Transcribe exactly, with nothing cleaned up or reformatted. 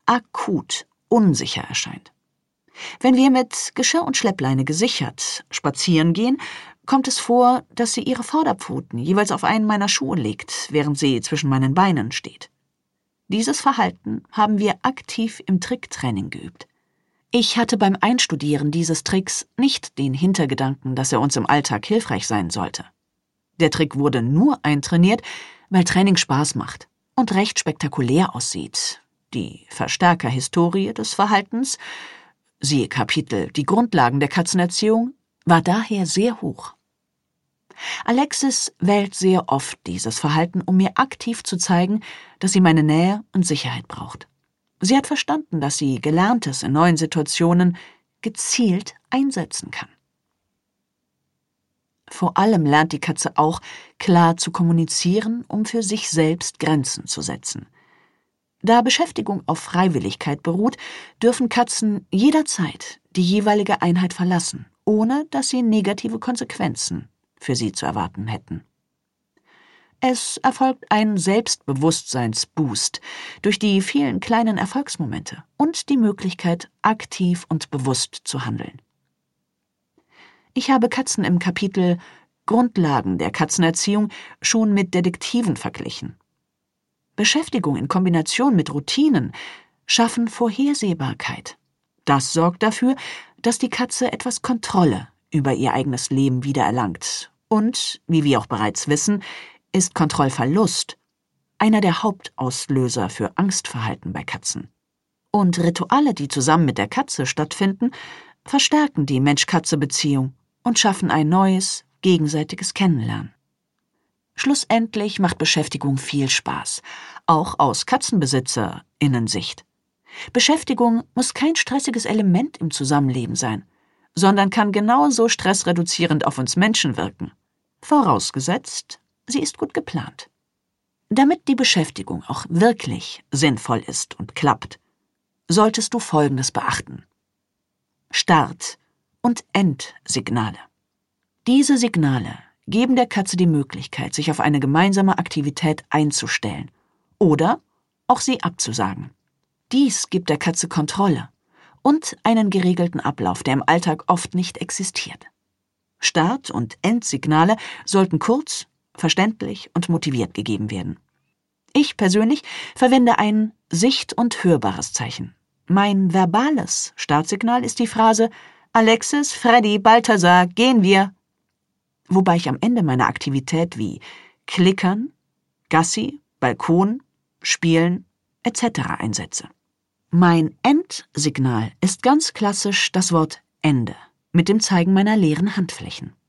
akut unsicher erscheint. Wenn wir mit Geschirr und Schleppleine gesichert spazieren gehen, kommt es vor, dass sie ihre Vorderpfoten jeweils auf einen meiner Schuhe legt, während sie zwischen meinen Beinen steht. Dieses Verhalten haben wir aktiv im Tricktraining geübt. Ich hatte beim Einstudieren dieses Tricks nicht den Hintergedanken, dass er uns im Alltag hilfreich sein sollte. Der Trick wurde nur eintrainiert, weil Training Spaß macht und recht spektakulär aussieht. Die Verstärkerhistorie des Verhaltens, siehe Kapitel Die Grundlagen der Katzenerziehung, war daher sehr hoch. Alexis wählt sehr oft dieses Verhalten, um mir aktiv zu zeigen, dass sie meine Nähe und Sicherheit braucht. Sie hat verstanden, dass sie Gelerntes in neuen Situationen gezielt einsetzen kann. Vor allem lernt die Katze auch, klar zu kommunizieren, um für sich selbst Grenzen zu setzen. Da Beschäftigung auf Freiwilligkeit beruht, dürfen Katzen jederzeit die jeweilige Einheit verlassen, ohne dass sie negative Konsequenzen für sie zu erwarten hätten. Es erfolgt ein Selbstbewusstseinsboost durch die vielen kleinen Erfolgsmomente und die Möglichkeit, aktiv und bewusst zu handeln. Ich habe Katzen im Kapitel Grundlagen der Katzenerziehung schon mit Detektiven verglichen. Beschäftigung in Kombination mit Routinen schaffen Vorhersehbarkeit. Das sorgt dafür, dass die Katze etwas Kontrolle über ihr eigenes Leben wiedererlangt. Und, wie wir auch bereits wissen, ist Kontrollverlust einer der Hauptauslöser für Angstverhalten bei Katzen. Und Rituale, die zusammen mit der Katze stattfinden, verstärken die Mensch-Katze-Beziehung und schaffen ein neues, gegenseitiges Kennenlernen. Schlussendlich macht Beschäftigung viel Spaß, auch aus KatzenbesitzerInnen-Sicht. Beschäftigung muss kein stressiges Element im Zusammenleben sein, sondern kann genauso stressreduzierend auf uns Menschen wirken. Vorausgesetzt, sie ist gut geplant. Damit die Beschäftigung auch wirklich sinnvoll ist und klappt, solltest du Folgendes beachten: Start- und Endsignale. Diese Signale geben der Katze die Möglichkeit, sich auf eine gemeinsame Aktivität einzustellen oder auch sie abzusagen. Dies gibt der Katze Kontrolle und einen geregelten Ablauf, der im Alltag oft nicht existiert. Start- und Endsignale sollten kurz, verständlich und motiviert gegeben werden. Ich persönlich verwende ein sicht- und hörbares Zeichen. Mein verbales Startsignal ist die Phrase »Alexis, Freddy, Balthasar, gehen wir«, wobei ich am Ende meiner Aktivität wie Klickern, Gassi, Balkon, Spielen et cetera einsetze. Mein Endsignal ist ganz klassisch das Wort Ende mit dem Zeigen meiner leeren Handflächen.